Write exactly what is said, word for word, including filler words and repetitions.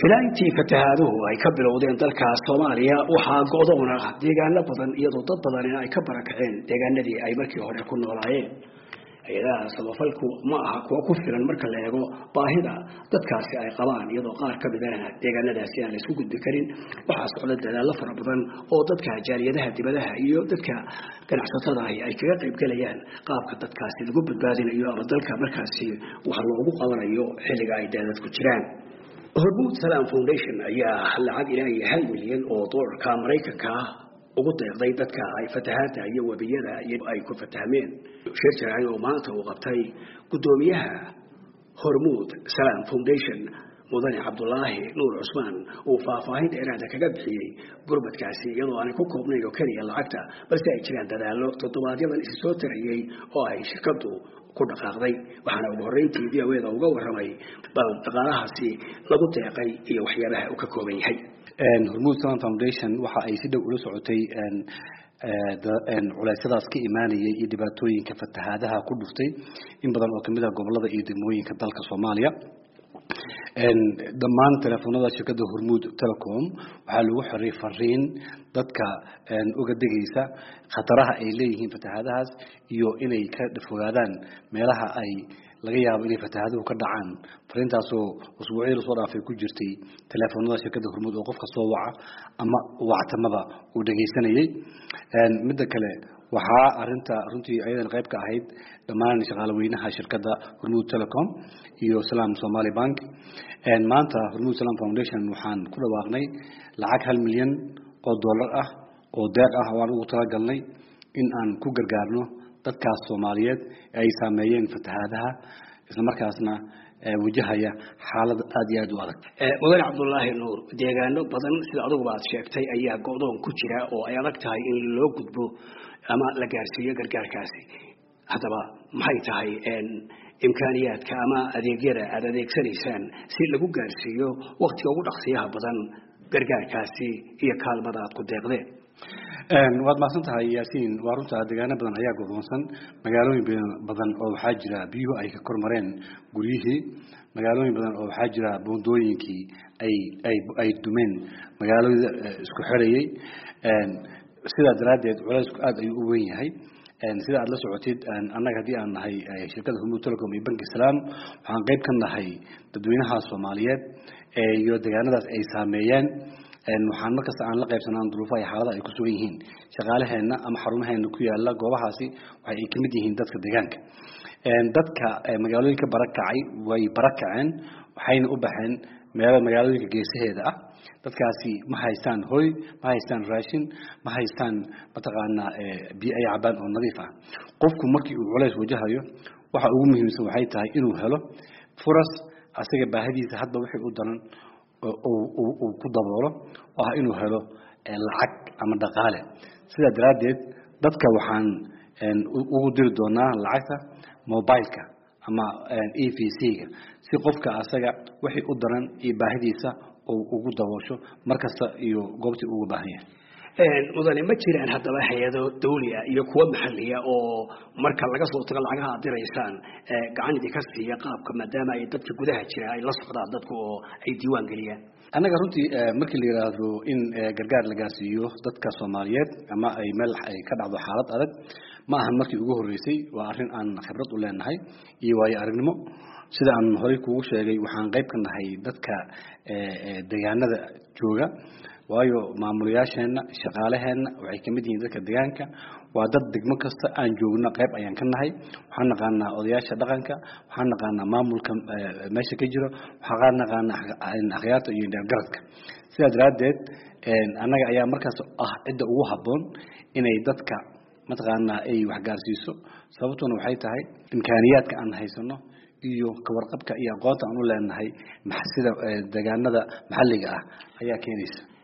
filaantii fatahaduhu ay ka bilowdeen dalka Soomaaliya waxa go'doon ah deegaano badan iyadoo dad badan ay ka barakaceen deegaanadii ay markii hore ku noolaayeen ayada sababku ma aha kuwa ku filan marka la eego baahida dadkaasi ay qabaan iyadoo qaar ka mid ah deegaanadaasi aan la isku gudbi karin waxa socda dadaalo fara badan oo dadka jaaliyadaha dibadaha iyo dadka ganacsatada ay kaga qayb galayaan qaabka dadkaasi lagu badbaadinayo ama dalka markaasi waxa loogu qabanayo xilliga ay dadku jiraan Hormuud Salaam Foundation ayaa lacag ilaa hal milyan oo dollarka Mareykanka ugu deeqday dadka ay fatahaada iyo wabiyada ay ku fatahmeen shirkadaha oo maanta uu qabtay gudoomiyaha Hormuud Salaam Foundation Mudane Cabdullaahi Nuur Cusmaan oo faahfaahin dheeraad ah kaga bixiyay gurmadkaasi iyadoo aan ku koobnayn oo kaliya lacagta balse ay jiraan dadaalo toddobaadyada is soo tarayay oo ay shirkadu ku dhaqaaqday waxaana ugu horeyntii diyaweeda uga waramay bal dhaqaalahaasi lagu deeqay iyo waxyaabaha uu ka kooban yahay and Hormuud Salaam Foundation waxa ay si dhow ula socotay and een culaysyadaas ka imaanayay iyo dhibaatooyinka fatahaadaha ku dhuftay in badan oo kamid ah gobolada iyo degmooyinka dalka Soomaaliya and dhammaan telefoonada shirkadda Hormuud Telecom waxa lagu xiray fariin dadka een uga degaysa khataraha ay leeyihiin fatahaadahaas iyo inay ka fogaadaan meelaha ay laga yaabo inay fatahaaduhu ka dhacaan fariintaas oo usbuucii soo dhaafay ku jirtay telefoonada shirkadda Hormuud oo qofka soo waca ama wactamada uu dhageysanayay een mid kale waxa arinta runtii aydan qayb ka ahayd dhammaan shaqaaleynaha shirkadda Hormuud Telecom iyo Salaam Somali Bank een maanta Hormuud Salaam Foundation waxaan ku dhawaaqnay lacag hal milyan oo dollar ah oo deeq ah oo aan ugu talagalnay in aan ku gargaarno dadka Soomaaliyeed ay saameeyeen fatahaadaha isla markaasna wajahaya xaalad aad iyo aad u adag ee Mudane Cabdullaahi Nuur deegaano badan sida adigu baad sheegtay ayaa go'doon ku jira oo ay adag tahay in loo gudbo ama la gaarsiiyo gargaarkaasi hadaba maxay tahay in imkaaniyaadka ama adeegyada aad adeegsanaysaan si lagu gaarsiiyo waqtiga ugu dhaqsiyaha badan gargaarkaasi iyo kaalmada aad ku deeqdeen een waad maasantahay Yaasiin waa runta deegaano badan ayaa go'doonsan magaalooyin badan oo waxa jira biyo ay ka kormareen guriyihii magaalooyin badan oo waxa jira boondooyinkii ay ay ay dumeen magaalada isku xirayay een sida daraadeed culaysku aad ayuu u weyn yahay een sida aad la socotid annaga hadii aan nahay shirkadda Hormuud Telecom iyo Bank Salaam waxaan qayb ka nahay dadweynaha Soomaaliyeed ee iyo deegaanadaas ay saameeyeen een waxaan markaas aan la qaybsanaan duruufaha xaalada ay ku sugan yihiin shaqaalaheena ama xarumaheena ku yaala goobahaasi waxay ay kamid yihiin dadka deegaanka een dadka magaalooyinka barakacay way barakaceen waxayna u baxeen meelo magaalooyinka geesaheeda ah dadkaasi ma haystaan hoy ma haystaan raashin ma haystaan mataqaana biyo ay cabaan oo nadiif ah qofku markii uu culays wajahayo waxa ugu muhiimsan waxay tahay inuu helo furas asaga baahidiisa hadba wixii u daran oo ku daboolo waa inuu helo lacag ama dhaqaale sida daraadeed dadka waxaan ugu diri doonaa lacagta mobileka ama E V C-ga si qofka asaga wixii u daran iyo baahidiisa oo ugu daboosho markasta iyo goobtii ugu baahan yahay een mudane ma jiraan hadaba hay'ado dawli ah iyo kuwa maxalli ah oo marka laga soo tago lacagaha diraysaan ee gacan idin ka siiya qaabka maadaama ay dadka gudaha jira ay la socdaan dadku oo ay diiwaan galiyaan anaga runtii markii la yiraahdo in gargaar la gaarsiiyo dadka Soomaaliyeed ama ay meel ay ka dhacdo xaalad adag ma aha markii ugu horeysay waa arrin aan khibrad u leenahay iyo waayo aragnimo sida aan hore kugu sheegay waxaan qayb ka nahay dadka deegaanada jooga waayo maamulayaasheena shaqaalaheena waxay kamid yihiin dadka deegaanka waa dad degmo kasta aan joogno qayb ayaan ka nahay waxaan naqaanaa odayaasha dhaqanka waxaan naqaanaa maamulka meesha ka jiro waxaan naqaanaa akhyaarta iyo garadka sida daraadeed een anaga ayaa markaas ah cid ugu haboon inay dadka mataqaana ay wax gaarsiiso sababtuna waxay tahay imkaaniyaadka aan haysano iyo ka warqabka iyo aqoonta aan u leenahay maxsida deegaanada maxalliga ah ayaa keenaysa